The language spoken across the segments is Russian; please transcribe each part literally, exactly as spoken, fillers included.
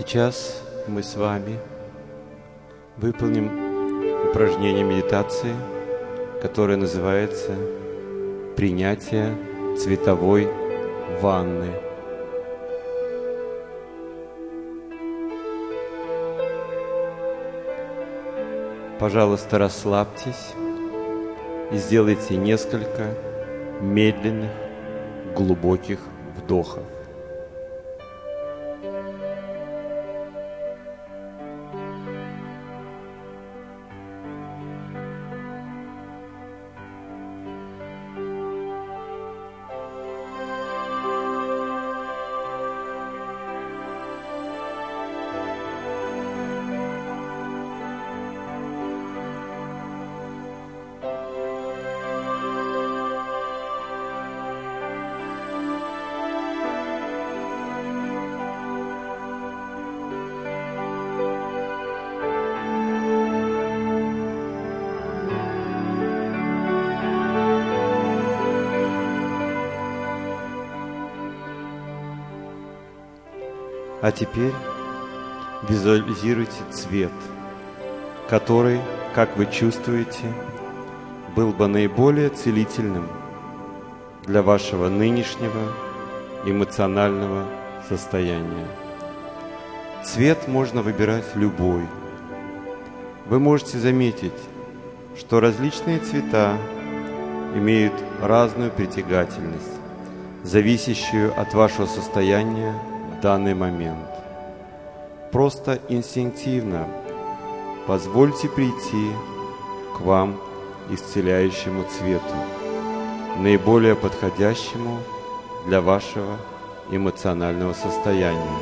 Сейчас мы с вами выполним упражнение медитации, которое называется «Принятие цветовой ванны». Пожалуйста, расслабьтесь и сделайте несколько медленных, глубоких вдохов. А теперь визуализируйте цвет, который, как вы чувствуете, был бы наиболее целительным для вашего нынешнего эмоционального состояния. Цвет можно выбирать любой. Вы можете заметить, что различные цвета имеют разную притягательность, зависящую от вашего состояния в данный момент. Просто инстинктивно позвольте прийти к вам исцеляющему цвету, наиболее подходящему для вашего эмоционального состояния.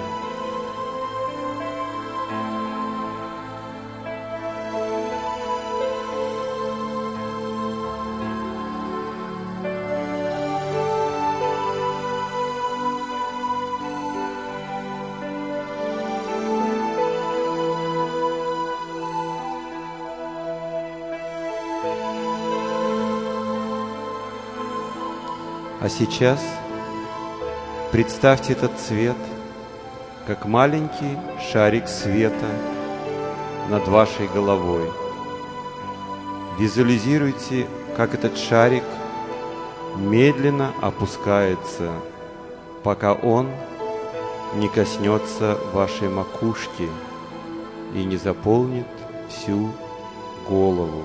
А сейчас представьте этот цвет как маленький шарик света над вашей головой. Визуализируйте, как этот шарик медленно опускается, пока он не коснется вашей макушки и не заполнит всю голову.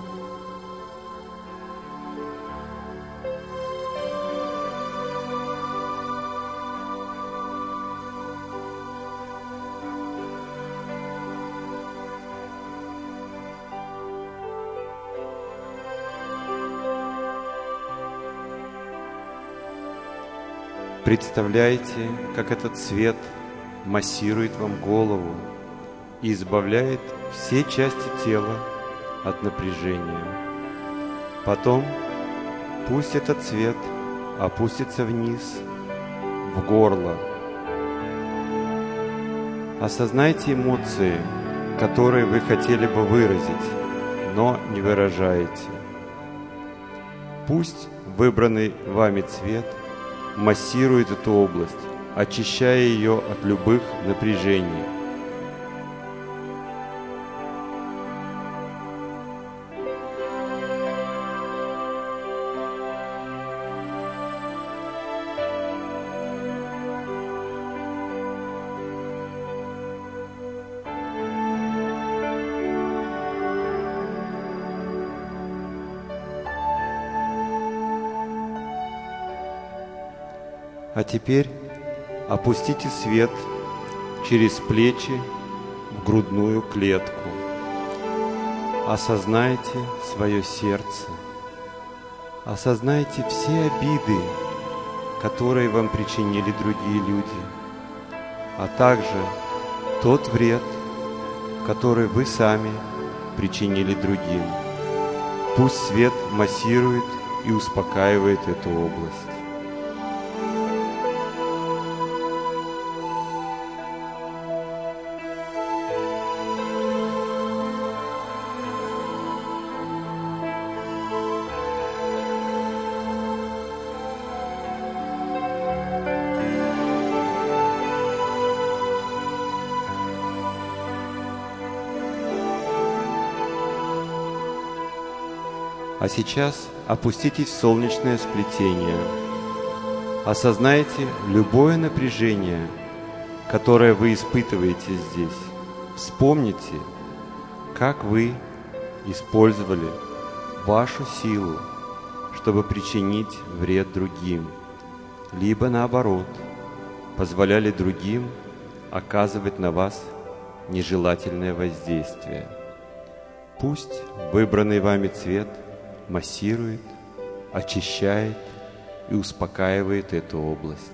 Представляете, как этот цвет массирует вам голову и избавляет все части тела от напряжения. Потом пусть этот цвет опустится вниз, в горло. Осознайте эмоции, которые вы хотели бы выразить, но не выражаете. Пусть выбранный вами цвет массирует эту область, очищая ее от любых напряжений. А теперь опустите свет через плечи в грудную клетку. Осознайте свое сердце. Осознайте все обиды, которые вам причинили другие люди, а также тот вред, который вы сами причинили другим. Пусть свет массирует и успокаивает эту область. А сейчас опуститесь в солнечное сплетение. Осознайте любое напряжение, которое вы испытываете здесь. Вспомните, как вы использовали вашу силу, чтобы причинить вред другим, либо наоборот, позволяли другим оказывать на вас нежелательное воздействие. Пусть выбранный вами цвет массирует, очищает и успокаивает эту область.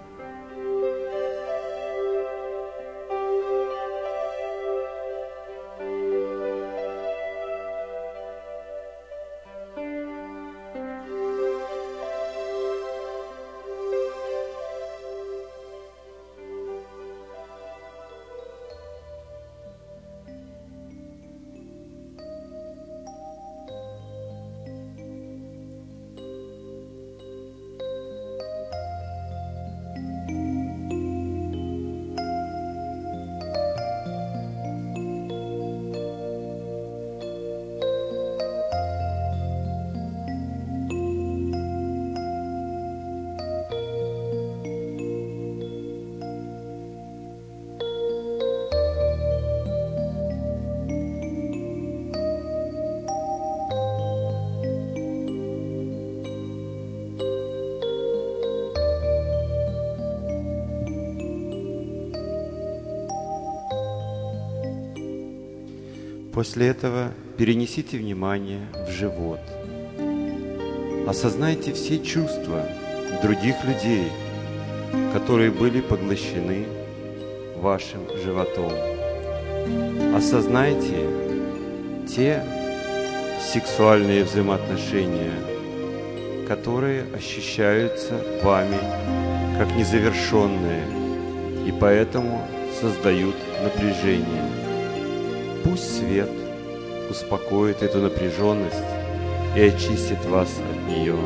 После этого перенесите внимание в живот. Осознайте все чувства других людей, которые были поглощены вашим животом. Осознайте те сексуальные взаимоотношения, которые ощущаются вами как незавершенные и поэтому создают напряжение. Пусть свет успокоит эту напряженность и очистит вас от нее.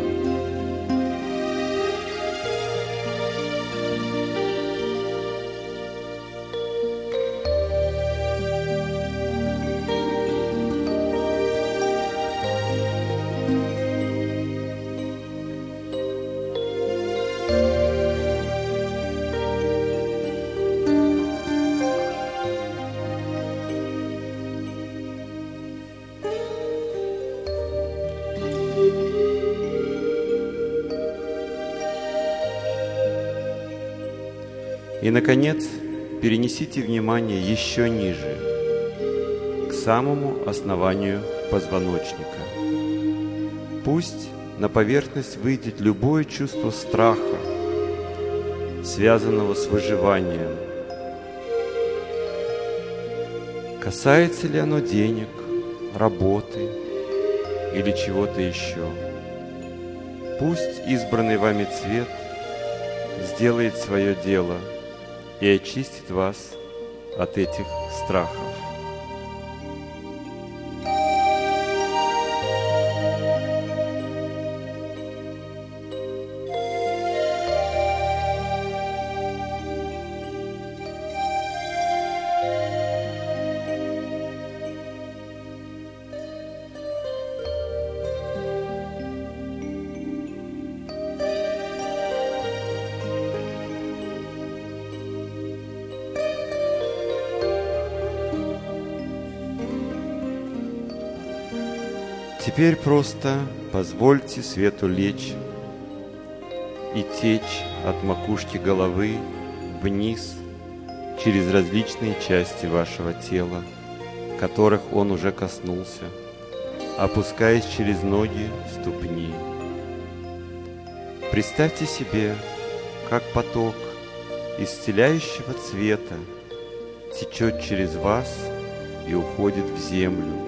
И, наконец, перенесите внимание еще ниже, к самому основанию позвоночника. Пусть на поверхность выйдет любое чувство страха, связанного с выживанием. Касается ли оно денег, работы или чего-то еще? Пусть избранный вами цвет сделает свое дело и очистит вас от этих страхов. Теперь просто позвольте свету лечь и течь от макушки головы вниз через различные части вашего тела, которых он уже коснулся, опускаясь через ноги, ступни. Представьте себе, как поток исцеляющего цвета течет через вас и уходит в землю.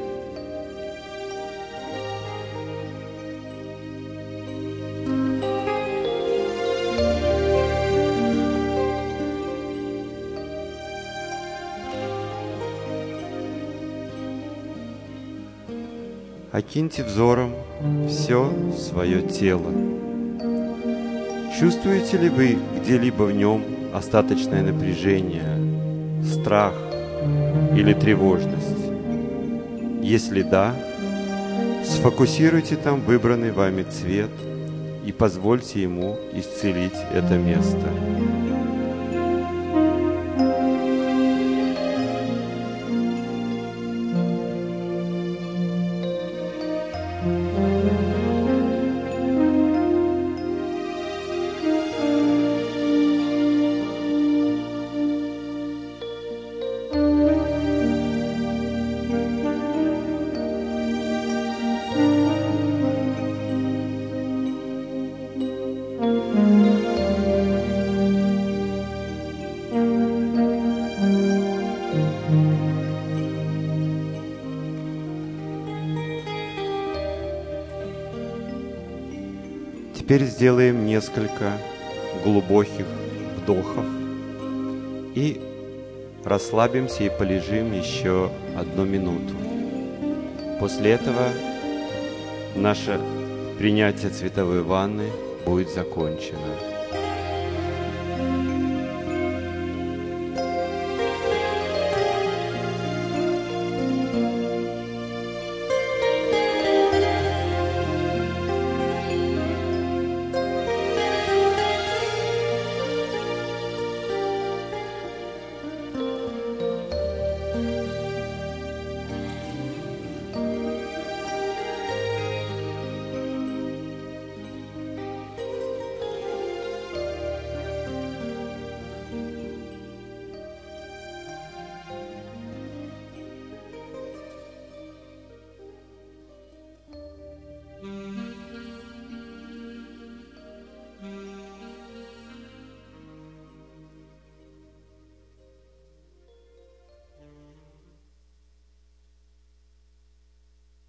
Окиньте взором все свое тело. Чувствуете ли вы где-либо в нем остаточное напряжение, страх или тревожность? Если да, Сфокусируйте там выбранный вами цвет и позвольте ему исцелить это место. Теперь сделаем несколько глубоких вдохов и расслабимся и полежим еще одну минуту. После этого наше принятие цветовой ванны будет закончено.